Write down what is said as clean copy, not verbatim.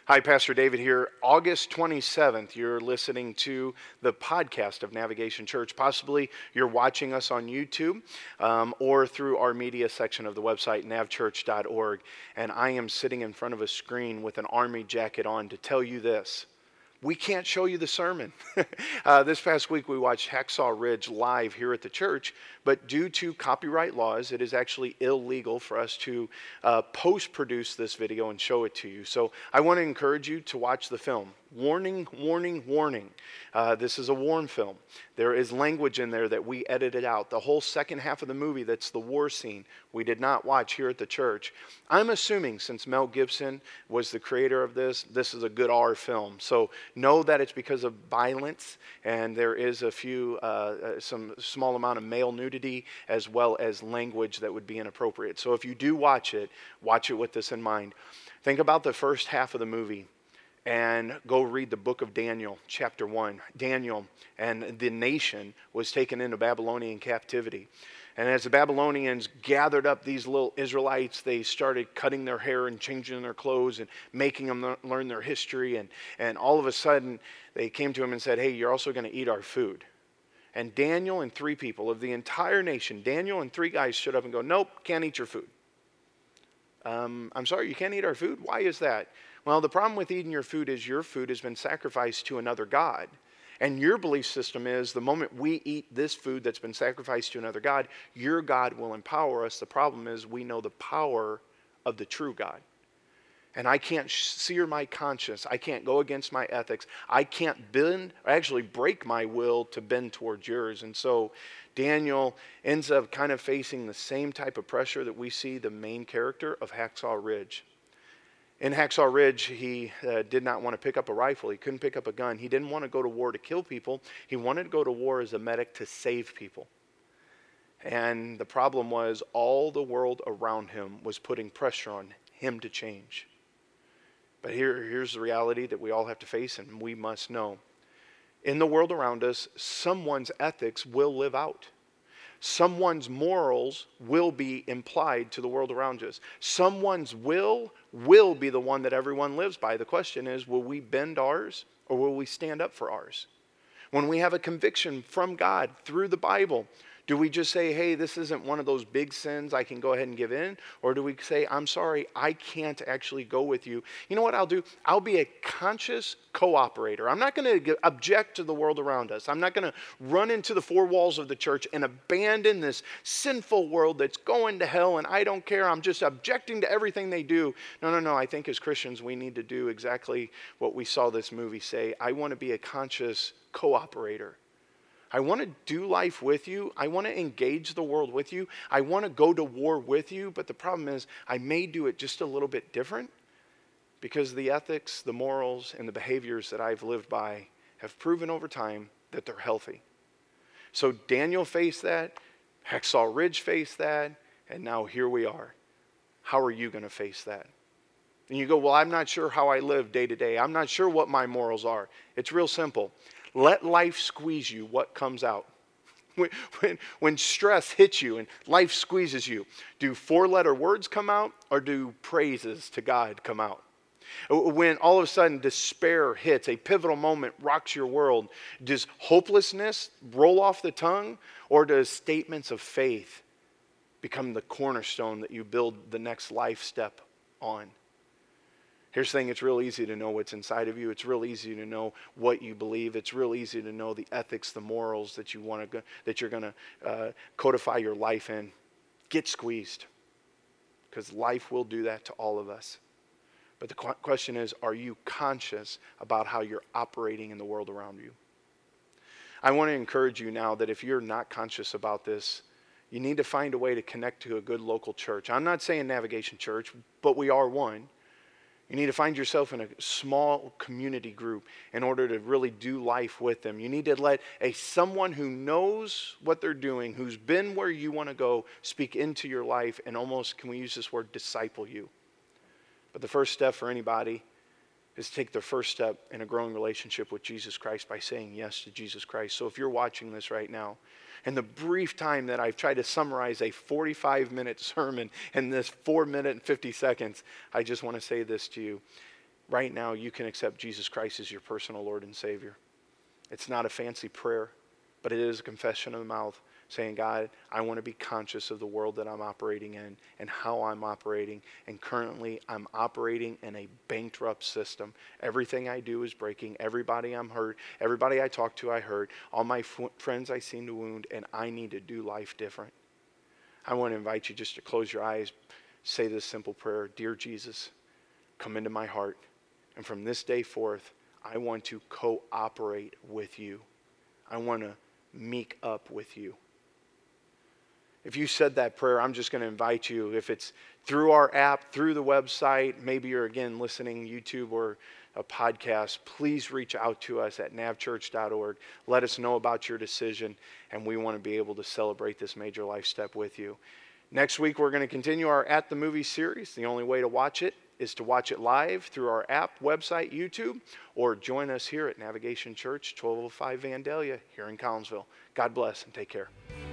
Hi, Pastor David here. August 27th, you're listening to the podcast of Navigation Church. Possibly you're watching us on YouTube or through our media section of the website, navchurch.org. And I am sitting in front of a screen with an army jacket on to tell you this. We can't show you the sermon. This past week we watched Hacksaw Ridge live here at the church, but due to copyright laws, it is actually illegal for us to post-produce this video and show it to you. So I want to encourage you to watch the film. Warning, warning, warning. This is a warm film. There is language in there that we edited out. The whole second half of the movie, that's the war scene, we did not watch here at the church. I'm assuming since Mel Gibson was the creator of this is a good R film. So know that it's because of violence, and there is a few, some small amount of male nudity as well as language that would be inappropriate. So if you do watch it with this in mind. Think about the first half of the movie and go read the book of Daniel, chapter 1. Daniel and the nation was taken into Babylonian captivity. And as the Babylonians gathered up these little Israelites, they started cutting their hair and changing their clothes and making them learn their history. And all of a sudden, they came to him and said, hey, you're also going to eat our food. And Daniel and 3 people of the entire nation, Daniel and 3 guys stood up and go, nope, can't eat your food. I'm sorry, you can't eat our food? Why is that? Well, the problem with eating your food is your food has been sacrificed to another god. And your belief system is the moment we eat this food that's been sacrificed to another god, your God will empower us. The problem is we know the power of the true God. And I can't sear my conscience. I can't go against my ethics. I can't bend, or actually break my will to bend towards yours. And so Daniel ends up kind of facing the same type of pressure that we see the main character of Hacksaw Ridge. In Hacksaw Ridge, he did not want to pick up a rifle. He couldn't pick up a gun. He didn't want to go to war to kill people. He wanted to go to war as a medic to save people. And the problem was all the world around him was putting pressure on him to change. But here's the reality that we all have to face and we must know. In the world around us, someone's ethics will live out. Someone's morals will be implied to the world around us. Someone's will be the one that everyone lives by. The question is, will we bend ours or will we stand up for ours? When we have a conviction from God through the Bible, do we just say, hey, this isn't one of those big sins, I can go ahead and give in? Or do we say, I'm sorry, I can't actually go with you? You know what I'll do? I'll be a conscious cooperator. I'm not going to object to the world around us. I'm not going to run into the 4 walls of the church and abandon this sinful world that's going to hell and I don't care. I'm just objecting to everything they do. No. I think as Christians we need to do exactly what we saw this movie say. I want to be a conscious cooperator. I want to do life with you. I want to engage the world with you. I want to go to war with you. But the problem is I may do it just a little bit different because the ethics, the morals, and the behaviors that I've lived by have proven over time that they're healthy. So Daniel faced that. Hacksaw Ridge faced that. And now here we are. How are you going to face that? And you go, well, I'm not sure how I live day to day. I'm not sure what my morals are. It's real simple. Let life squeeze you, what comes out? When stress hits you and life squeezes you, do 4-letter words come out or do praises to God come out? When all of a sudden despair hits, a pivotal moment rocks your world, does hopelessness roll off the tongue or does statements of faith become the cornerstone that you build the next life step on? Here's the thing, it's real easy to know what's inside of you. It's real easy to know what you believe. It's real easy to know the ethics, the morals that you want to that you're going to codify your life in. Get squeezed, because life will do that to all of us. But the question is, are you conscious about how you're operating in the world around you? I want to encourage you now that if you're not conscious about this, you need to find a way to connect to a good local church. I'm not saying Navigation Church, but we are one. You need to find yourself in a small community group in order to really do life with them. You need to let someone who knows what they're doing, who's been where you want to go, speak into your life and almost, can we use this word, disciple you. But the first step for anybody is take the first step in a growing relationship with Jesus Christ by saying yes to Jesus Christ. So if you're watching this right now, in the brief time that I've tried to summarize a 45-minute sermon in this 4 minute and 50 seconds, I just want to say this to you. right now you can accept Jesus Christ as your personal Lord and Savior. It's not a fancy prayer, but it is a confession of the mouth saying, God, I want to be conscious of the world that I'm operating in and how I'm operating. And currently I'm operating in a bankrupt system. Everything I do is breaking. Everybody I'm hurt. Everybody I talk to I hurt. All my friends I seem to wound, and I need to do life different. I want to invite you just to close your eyes, say this simple prayer. Dear Jesus, come into my heart. And from this day forth, I want to cooperate with you. I want to meek up with you. If you said that prayer, I'm just going to invite you, if it's through our app, through the website, maybe you're again listening YouTube or a podcast, please reach out to us at navchurch.org. Let us know about your decision, and we want to be able to celebrate this major life step with you. Next week, we're going to continue our At the Movie series. The only way to watch it is to watch it live through our app, website, YouTube, or join us here at Navigation Church, 1205 Vandalia, here in Collinsville. God bless and take care.